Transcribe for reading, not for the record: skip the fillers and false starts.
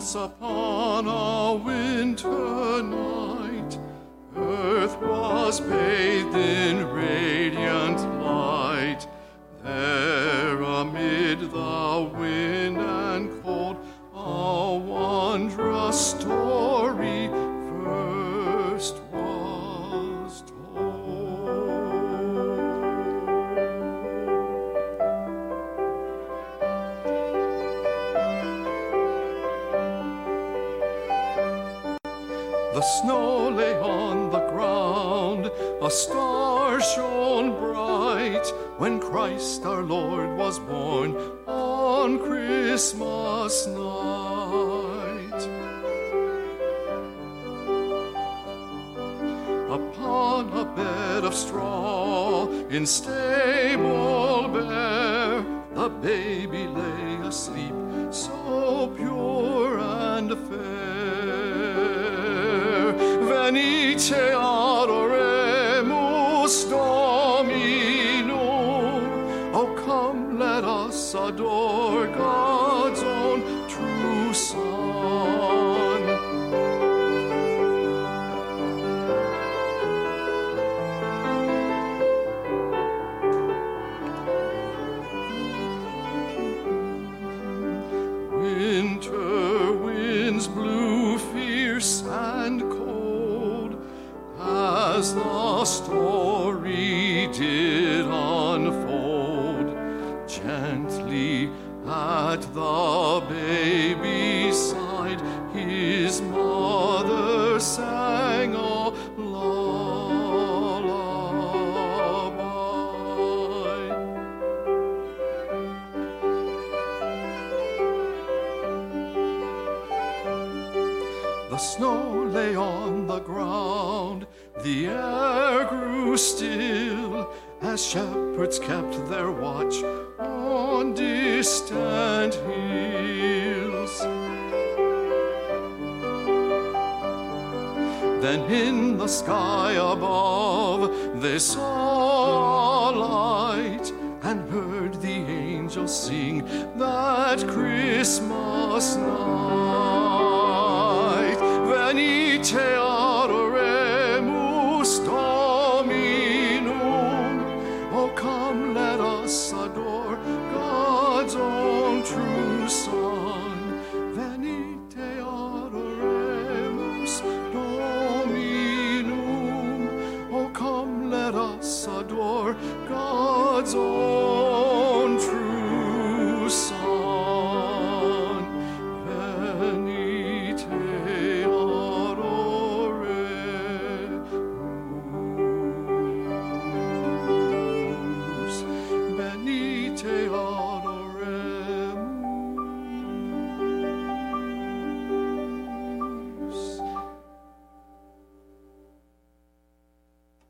Once upon a winter night, earth was bathed in radiant light. There amid the wind and cold, a wondrous story first was told. The snow lay on the ground, a star shone bright, when Christ our Lord was born on Christmas night. Upon a bed of straw in stable bare, the baby lay asleep, so pure and fair. Venite adoremus Dominum. Oh, come, let us adore God's own true Son. Winter winds blew fierce and cold, as the story did unfold. Gently at the baby's side, his mother sang a lullaby. The snow lay on the ground, the air grew still, as shepherds kept their watch on distant hills. Then in the sky above they saw a light, and heard the angels sing that Christmas night. Venite adoremus Dominum. Oh, come, let us adore God's own true Son. Venite adoremus Dominum. Oh, come, let us adore God's own